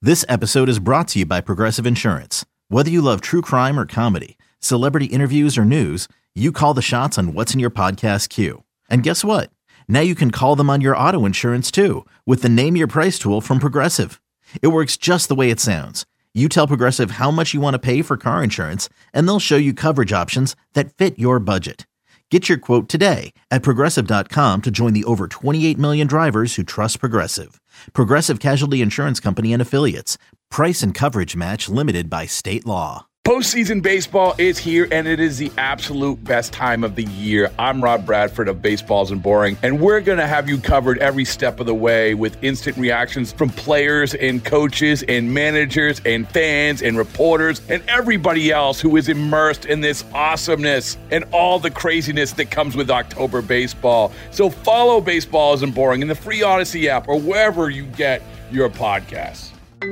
This episode is brought to you by Progressive Insurance. Whether you love true crime or comedy, celebrity interviews or news, you call the shots on what's in your podcast queue. And guess what? Now you can call them on your auto insurance too with the Name Your Price tool from Progressive. It works just the way it sounds. You tell Progressive how much you want to pay for car insurance, and they'll show you coverage options that fit your budget. Get your quote today at Progressive.com to join the over 28 million drivers who trust Progressive. Progressive Casualty Insurance Company and Affiliates. Price and coverage match limited by state law. Postseason baseball is here, and it is the absolute best time of the year. I'm Rob Bradford of Baseballs and Boring, and we're going to have you covered every step of the way with instant reactions from players and coaches and managers and fans and reporters and everybody else who is immersed in this awesomeness and all the craziness that comes with October baseball. So follow Baseballs and Boring in the free Odyssey app or wherever you get your podcasts.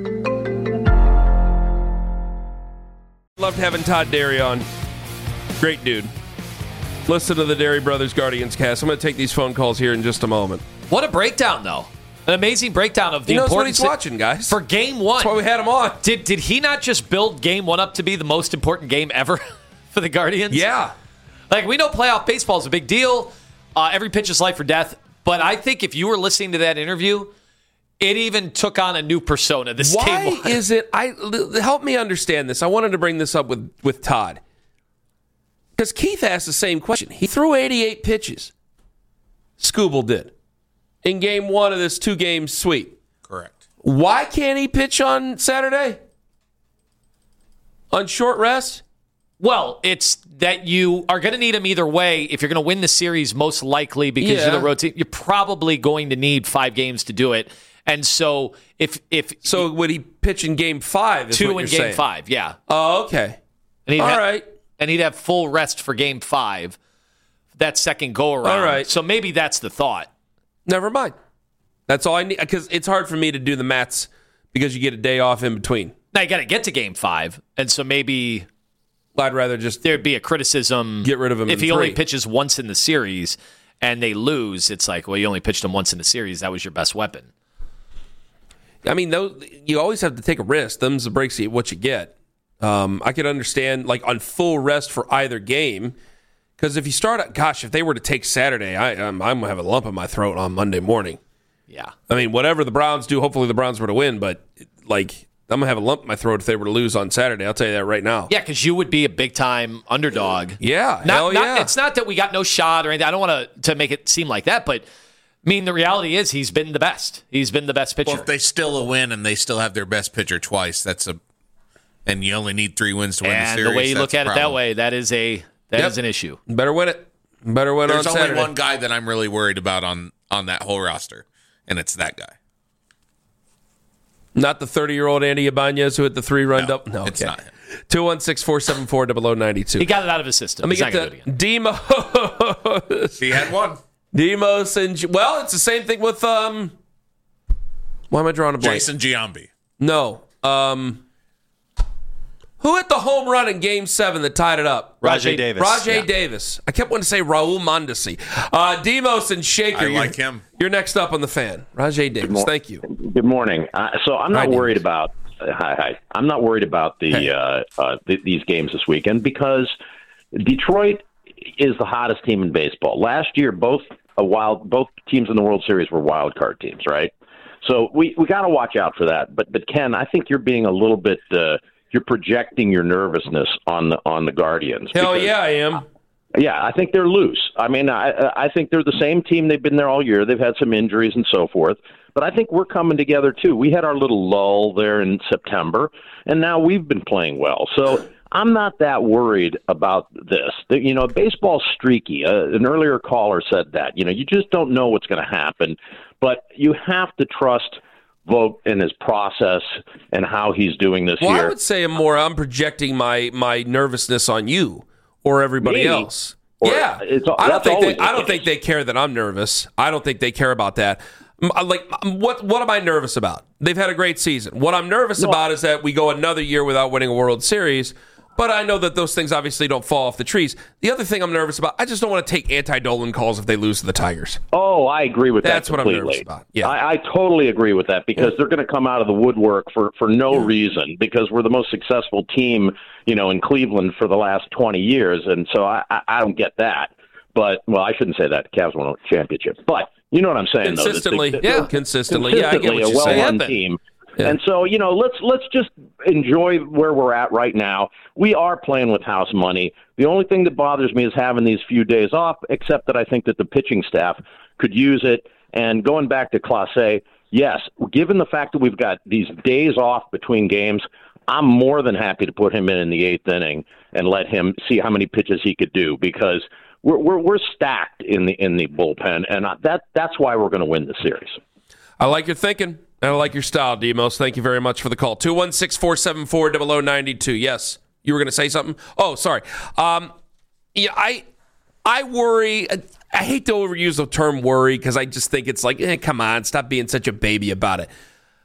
Loved having Todd Derry on. Great dude. Listen to the Derry Brothers Guardians cast. I'm going to take these phone calls here in just a moment. What a breakdown, though. An amazing breakdown of the importance. What he's watching, guys. For Game 1. That's why we had him on. Did he not just build Game 1 up to be the most important game ever for the Guardians? Yeah. Like, we know playoff baseball is a big deal. Every pitch is life or death. But I think if you were listening to that interview, it even took on a new persona. This Game 1. Why is it? Help me understand this. I wanted to bring this up with Todd. Because Keith asked the same question. He threw 88 pitches. Skubal did. In Game 1 of this 2-game sweep. Correct. Why can't he pitch on Saturday? On short rest? Well, it's that you are going to need him either way. If you're going to win the series, most likely, because you're the road team, you're probably going to need 5 games to do it. And so if would he pitch in Game 5? 2 in Game 5, yeah. Oh, okay. And all right. And he'd have full rest for Game 5, that second go-around. All right. So maybe that's the thought. Never mind. That's all I need, because it's hard for me to do the maths because you get a day off in between. Now you got to get to Game 5, and so maybe I'd rather just there'd be a criticism. Get rid of him if he only pitches once in the series and they lose. It's like, well, you only pitched him once in the series. That was your best weapon. I mean, you always have to take a risk. Them's the breaks, what you get. I could understand, like, on full rest for either game, because if you start, if they were to take Saturday, I'm going to have a lump in my throat on Monday morning. Yeah. I mean, whatever the Browns do, hopefully the Browns were to win, but, like, I'm going to have a lump in my throat if they were to lose on Saturday. I'll tell you that right now. Yeah, because you would be a big-time underdog. Yeah, It's not that we got no shot or anything. I don't want to make it seem like that, but I mean, the reality is he's been the best. He's been the best pitcher. Well, if they still win and they still have their best pitcher twice, and you only need 3 wins to win the series. And the way you look at it that way, that is an issue. Better win it. Better win on Saturday. There's only one guy that I'm really worried about on that whole roster, and it's that guy. Not the 30-year-old Andy Ibanez who hit the 3-run double? No, it's not him. 216-474-0092. He got it out of his system. Let me get the Demos. He had one. Demos and it's the same thing with why am I drawing a blank? Jason Giambi. No. Who hit the home run in Game 7 that tied it up? Rajay Davis. Rajay Davis. I kept wanting to say Raul Mondesi. Demos and Shaker. I like him. You're next up on the fan. Rajay Davis. Thank you. Good morning. So I'm not worried about. Hi. I'm not worried about these games this weekend because Detroit is the hottest team in baseball. Last year, both teams in the World Series were wild card teams, right? So we got to watch out for that. But Ken, I think you're being a little bit you're projecting your nervousness on the Guardians. Hell yeah, I am. Yeah, I think they're loose. I mean, I think they're the same team. They've been there all year. They've had some injuries and so forth. But I think we're coming together, too. We had our little lull there in September, and now we've been playing well. So I'm not that worried about this. Baseball's streaky. An earlier caller said that. You just don't know what's going to happen. But you have to trust Vogt and his process and how he's doing this year. I would say I'm projecting my nervousness on you or everybody else. I don't think they care that I'm nervous. I don't think they care about that. Like, what am I nervous about? They've had a great season. What I'm nervous about is that we go another year without winning a World Series, But I know that those things obviously don't fall off the trees. The other thing I'm nervous about, I just don't want to take anti-Dolan calls if they lose to the Tigers. Oh, I agree with that. That's what I'm nervous about. Yeah. I totally agree with that because they're going to come out of the woodwork for no reason because we're the most successful team, in Cleveland for the last 20 years. And so I don't get that. But, well, I shouldn't say that. The Cavs won a championship. But you know what I'm saying, consistently. though. Consistently. Yeah, I get what you're a well-run saying. team. Yeah. And so, let's just enjoy where we're at right now. We are playing with house money. The only thing that bothers me is having these few days off, except that I think that the pitching staff could use it. And going back to Clase, yes, given the fact that we've got these days off between games, I'm more than happy to put him in the eighth inning and let him see how many pitches he could do because we're stacked in the bullpen, and that's why we're going to win the series. I like your thinking. I like your style, Demos. Thank you very much for the call. 216-474-0092. Yes, you were going to say something? Oh, sorry. I worry. I hate to overuse the term worry because I just think it's like, come on, stop being such a baby about it.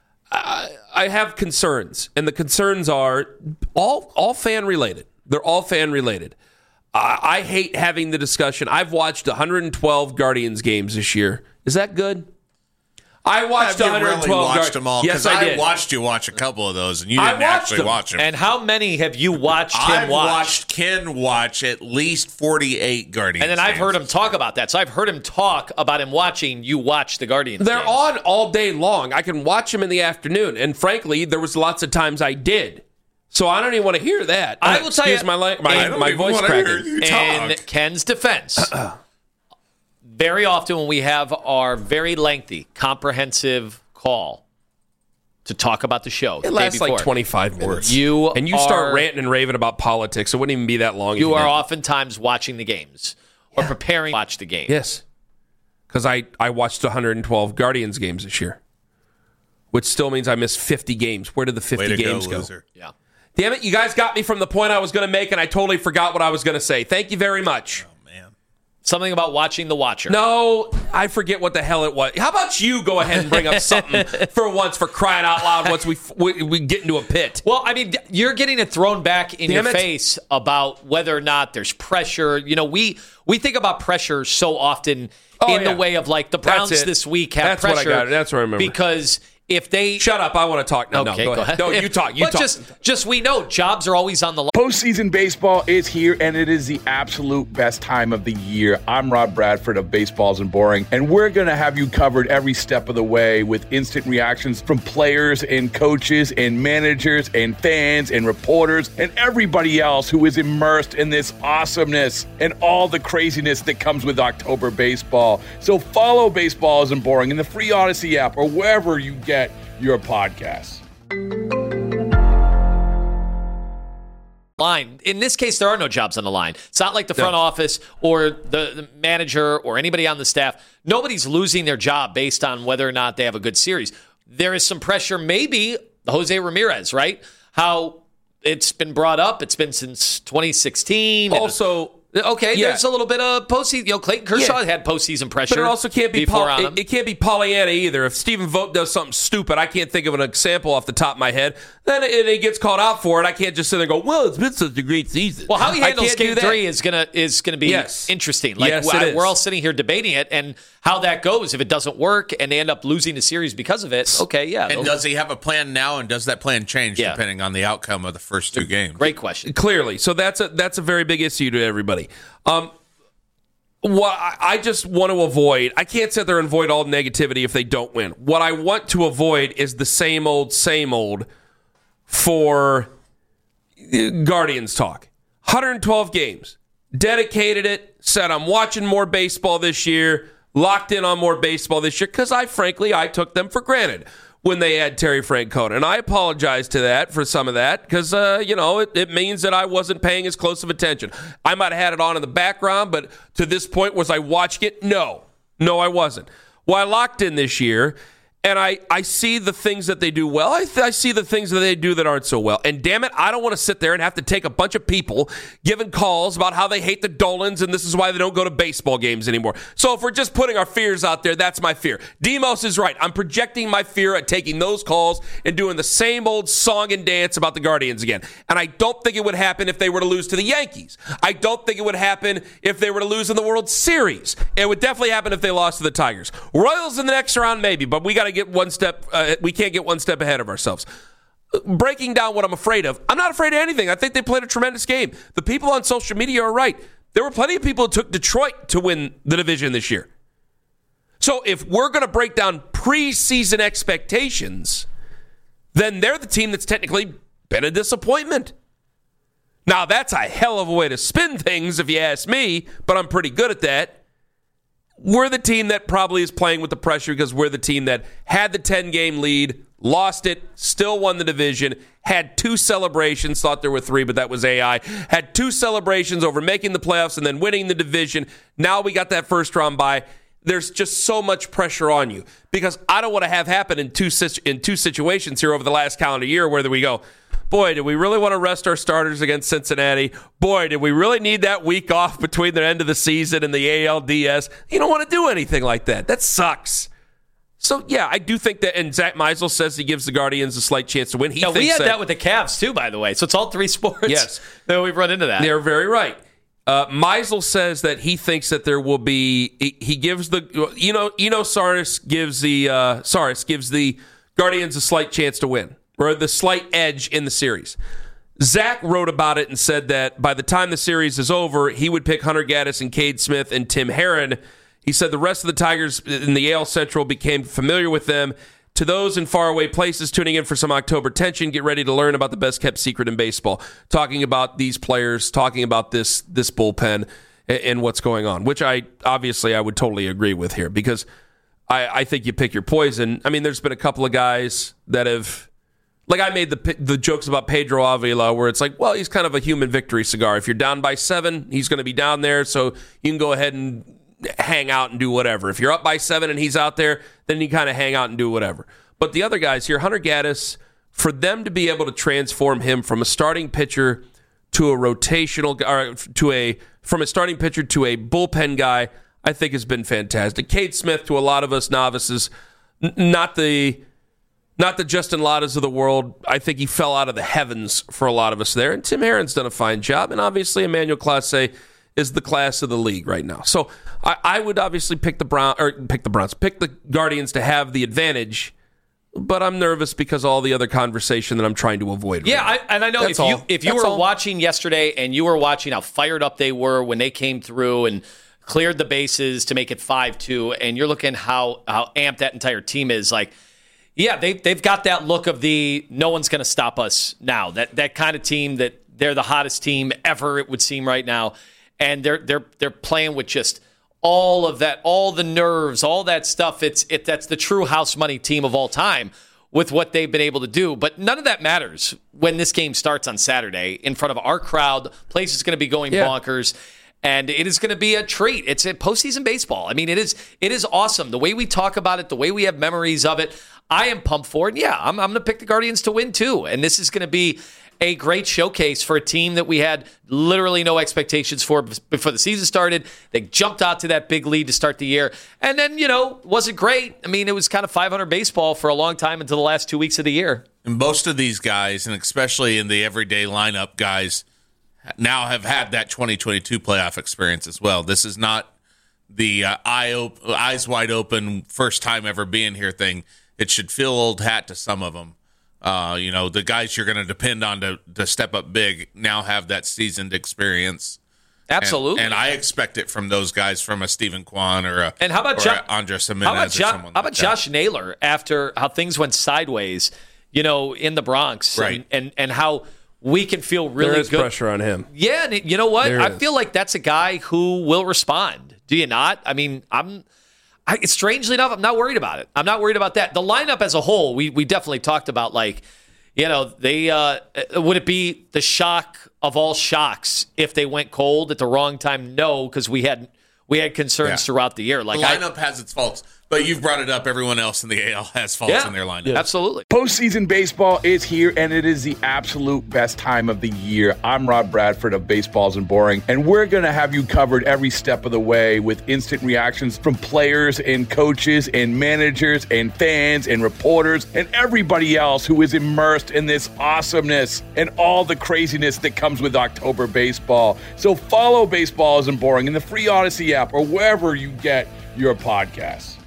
I have concerns, and the concerns are all fan-related. They're all fan-related. I hate having the discussion. I've watched 112 Guardians games this year. Is that good? I watched 112. Really watched them all? Yes, I did. I watched you watch a couple of those, and you didn't actually watch them. And how many have you watched him watch? I've watched Ken watch at least 48 Guardians. And then I've heard him talk about that. So I've heard him talk about him watching you watch the Guardians. They're games. on all day long. I can watch them in the afternoon. And frankly, there was lots of times I did. So I don't even want to hear that. I will tell you, my voice cracking. In Ken's defense, very often when we have our very lengthy, comprehensive call to talk about the show, it lasts like 25 minutes. You start ranting and raving about politics. It wouldn't even be that long. You are oftentimes watching the games or preparing to watch the game. Yes, because I watched 112 Guardians games this year, which still means I missed 50 games. Where did the 50 games go? Yeah. Damn it, you guys got me from the point I was going to make, and I totally forgot what I was going to say. Thank you very much. Oh, man. Something about watching The Watcher. No, I forget what the hell it was. How about you go ahead and bring up something for once, for crying out loud, once we get into a pit? Well, I mean, you're getting it thrown back in your face about whether or not there's pressure. We think about pressure so often the way of like the Browns this week have pressure. That's what I got. That's what I remember. Because if they shut up, I want to talk. No, go ahead. No, you talk. You talk. Just we know jobs are always on the line. Postseason baseball is here, and it is the absolute best time of the year. I'm Rob Bradford of Baseballs and Boring, and we're going to have you covered every step of the way with instant reactions from players and coaches and managers and fans and reporters and everybody else who is immersed in this awesomeness and all the craziness that comes with October baseball. So follow Baseballs and Boring in the free Odyssey app or wherever you get your podcasts. Line. In this case, there are no jobs on the line. It's not like the front office or the manager or anybody on the staff. Nobody's losing their job based on whether or not they have a good series. There is some pressure, maybe Jose Ramirez, right? How it's been brought up. It's been since 2016. Also, there's a little bit of postseason. Clayton Kershaw had postseason pressure. But it also can't be it can't be Pollyanna either. If Stephen Vogt does something stupid, I can't think of an example off the top of my head. Then he gets called out for it. I can't just sit there and go, "Well, it's been such a great season." Well, how he handles Game 3 is gonna be interesting. Like we're all sitting here debating it and how that goes if it doesn't work and they end up losing the series because of it. Okay, yeah. And does he have a plan now? And does that plan change depending on the outcome of the first two games? Great question. Clearly, so that's a very big issue to everybody. What I just want to avoid, I can't sit there and avoid all negativity if they don't win. What I want to avoid is the same old for Guardians talk. 112 games. Dedicated it. Said I'm watching more baseball this year. Locked in on more baseball this year because I took them for granted when they had Terry Francona. And I apologize to that for some of that because, it means that I wasn't paying as close of attention. I might have had it on in the background, but to this point, was I watching it? No, I wasn't. Well, I locked in this year, And I see the things that they do well. I see the things that they do that aren't so well. And damn it, I don't want to sit there and have to take a bunch of people giving calls about how they hate the Dolans and this is why they don't go to baseball games anymore. So if we're just putting our fears out there, that's my fear. Demos is right. I'm projecting my fear at taking those calls and doing the same old song and dance about the Guardians again. And I don't think it would happen if they were to lose to the Yankees. I don't think it would happen if they were to lose in the World Series. It would definitely happen if they lost to the Tigers. Royals in the next round, maybe, but we got to get one step. We can't get one step ahead of ourselves. Breaking down what I'm afraid of, I'm not afraid of anything. I think they played a tremendous game. The people on social media are right. There were plenty of people who took Detroit to win the division this year. So if we're going to break down preseason expectations, then they're the team that's technically been a disappointment. Now, that's a hell of a way to spin things, if you ask me, but I'm pretty good at that. We're the team that probably is playing with the pressure because we're the team that had the 10-game lead, lost it, still won the division, had 2 celebrations, thought there were 3, but that was AI, had 2 celebrations over making the playoffs and then winning the division. Now we got that first round bye. There's just so much pressure on you because I don't want to have happen in two situations here over the last calendar year where we go, boy, did we really want to rest our starters against Cincinnati? Boy, did we really need that week off between the end of the season and the ALDS? You don't want to do anything like that. That sucks. So, yeah, I do think that, and Zach Meisel says he gives the Guardians a slight chance to win. We had that with the Cavs, too, by the way. So it's all 3 sports. Yes. That we've run into that. They're very right. Meisel says that he thinks that there will be, he gives the, Saris gives the Guardians a slight chance to win, or the slight edge in the series. Zach wrote about it and said that by the time the series is over, he would pick Hunter Gaddis and Cade Smith and Tim Herron. He said the rest of the Tigers in the AL Central became familiar with them. To those in faraway places tuning in for some October tension, get ready to learn about the best-kept secret in baseball. Talking about these players, talking about this bullpen and what's going on, which I would totally agree with here because I think you pick your poison. I mean, there's been a couple of guys that have, like I made the jokes about Pedro Avila where it's like, well, he's kind of a human victory cigar. If you're down by 7, he's going to be down there, so you can go ahead and hang out and do whatever. If you're up by 7 and he's out there, then you kind of hang out and do whatever. But the other guys here, Hunter Gaddis, for them to be able to transform him from a starting pitcher to a rotational, or from a starting pitcher to a bullpen guy, I think has been fantastic. Cade Smith, to a lot of us novices, not the Justin Ladas of the world. I think he fell out of the heavens for a lot of us there. And Tim Herron's done a fine job. And obviously, Emmanuel Clase is the class of the league right now. So I would obviously pick the Guardians to have the advantage, but I'm nervous because of all the other conversation that I'm trying to avoid. Yeah, and I know if you were watching yesterday and you were watching how fired up they were when they came through and cleared the bases to make it 5-2, and you're looking how amped that entire team is, like, yeah, they've got that look of the no one's going to stop us now. That kind of team that they're the hottest team ever, it would seem right now. And they're playing with just all of that, all the nerves, all that stuff. That's the true house money team of all time with what they've been able to do. But none of that matters when this game starts on Saturday in front of our crowd. Place is going to be going bonkers, and it is going to be a treat. It's a postseason baseball. I mean, it is awesome. The way we talk about it, the way we have memories of it, I am pumped for it. Yeah, I'm going to pick the Guardians to win too, and this is going to be a great showcase for a team that we had literally no expectations for before the season started. They jumped out to that big lead to start the year. And then, wasn't great. I mean, it was kind of 500 baseball for a long time until the last 2 weeks of the year. And most of these guys, and especially in the everyday lineup guys, now have had that 2022 playoff experience as well. This is not the eyes wide open, first time ever being here thing. It should feel old hat to some of them. The guys you're going to depend on to step up big now have that seasoned experience. Absolutely. And I expect it from those guys, from a Stephen Kwan or how about Andres Gimenez. How about Josh Naylor after how things went sideways, in the Bronx, right? And how we can feel really good. There is pressure on him. Yeah, and you know what? I feel like that's a guy who will respond. Do you not? I mean, strangely enough, I'm not worried about it. I'm not worried about that. The lineup as a whole, we definitely talked about, they would it be the shock of all shocks if they went cold at the wrong time? No, because we had concerns throughout the year. The lineup has its faults, But you've brought it up. Everyone else in the AL has faults in their lineup. Absolutely. Postseason baseball is here, and it is the absolute best time of the year. I'm Rob Bradford of Baseballs and Boring, and we're going to have you covered every step of the way with instant reactions from players and coaches and managers and fans and reporters and everybody else who is immersed in this awesomeness and all the craziness that comes with October baseball. So follow Baseballs and Boring in the free Odyssey app or wherever you get your podcasts.